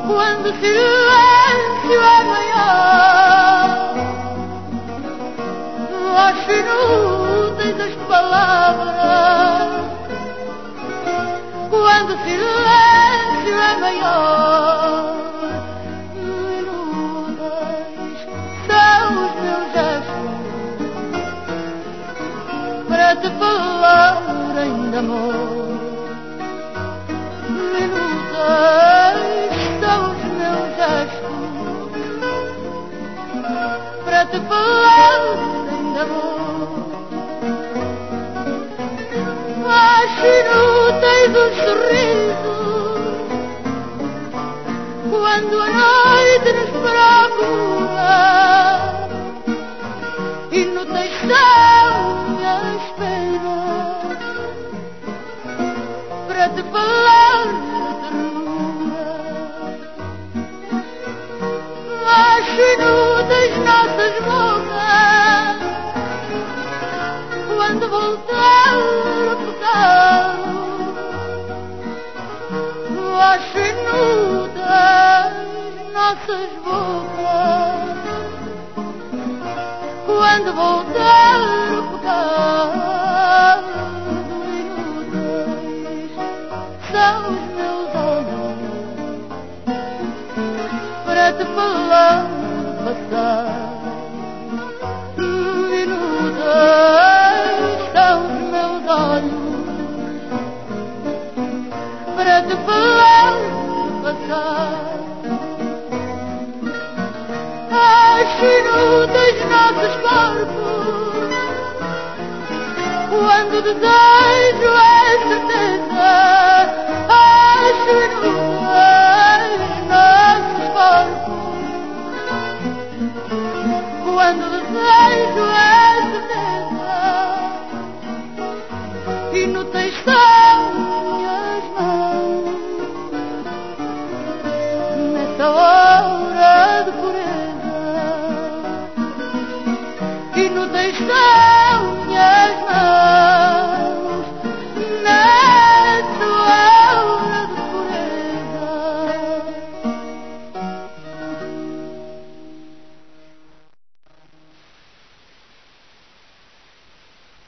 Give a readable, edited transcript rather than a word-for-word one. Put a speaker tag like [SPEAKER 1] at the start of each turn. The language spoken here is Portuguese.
[SPEAKER 1] quando o silêncio é maior, acho inúteis as palavras, quando o silêncio é maior, inúteis são os meus gestos para te falarem de amor. Para te falarem de amor, acho inúteis os sorrisos quando a noite nos procura, inúteis são minhas penas para te falar de ternura. Acho inúteis nossas bocas quando voltar a pecado. Acho inúteis nossas bocas quando voltar a pecado. Inúteis são os meus olhos para te falar do passado. Inúteis são os meus olhos para te falar do passado. Acho inúteis nossos corpos quando o desejo é certeza. Acho inúteis nossos corpos quando o desejo é certeza. Inúteis são minhas mãos nessa hora de pureza. Inúteis são